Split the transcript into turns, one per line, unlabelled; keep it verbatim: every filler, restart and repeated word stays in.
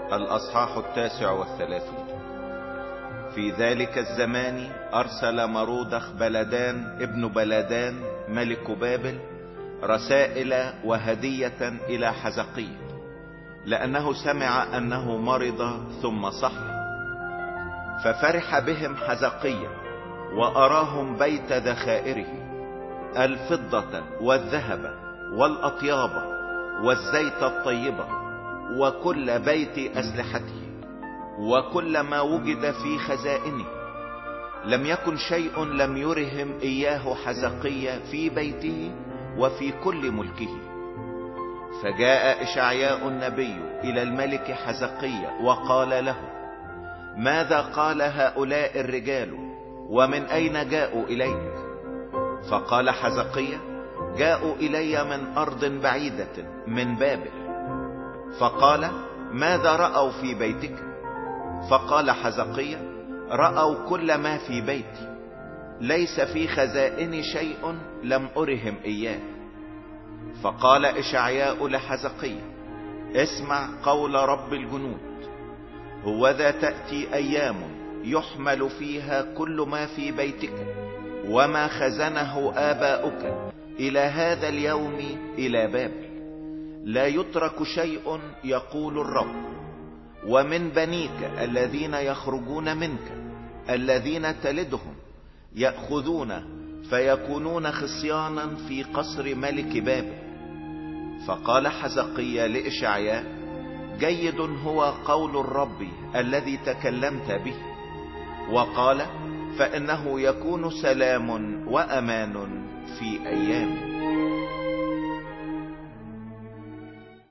الأصحاح التاسع والثلاثون. في ذلك الزمان أرسل مرودخ بلدان ابن بلدان ملك بابل رسائل وهدية إلى حزقية، لأنه سمع أنه مرض ثم صح. ففرح بهم حزقية وأراهم بيت ذخائره، الفضة والذهب والأطياب والزيت الطيبة وكل بيت أسلحته وكل ما وجد في خزائنه. لم يكن شيء لم يرهم إياه حزقية في بيته وفي كل ملكه. فجاء إشعياء النبي إلى الملك حزقية وقال له: ماذا قال هؤلاء الرجال ومن أين جاءوا إليك؟ فقال حزقية: جاءوا إلي من أرض بعيدة من بابل. فقال: ماذا رأوا في بيتك؟ فقال حزقية: رأوا كل ما في بيتي، ليس في خزائن شيء لم أرهم إياه. فقال إشعياء لحزقية: اسمع قول رب الجنود، هوذا تأتي أيام يحمل فيها كل ما في بيتك وما خزنه آباؤك إلى هذا اليوم إلى بابل، لا يترك شيء يقول الرب. ومن بنيك الذين يخرجون منك الذين تلدهم يأخذون فيكونون خصيانا في قصر ملك بابل. فقال حزقية لإشعياء: جيد هو قول الرب الذي تكلمت به. وقال: فإنه يكون سلام وأمان في أيام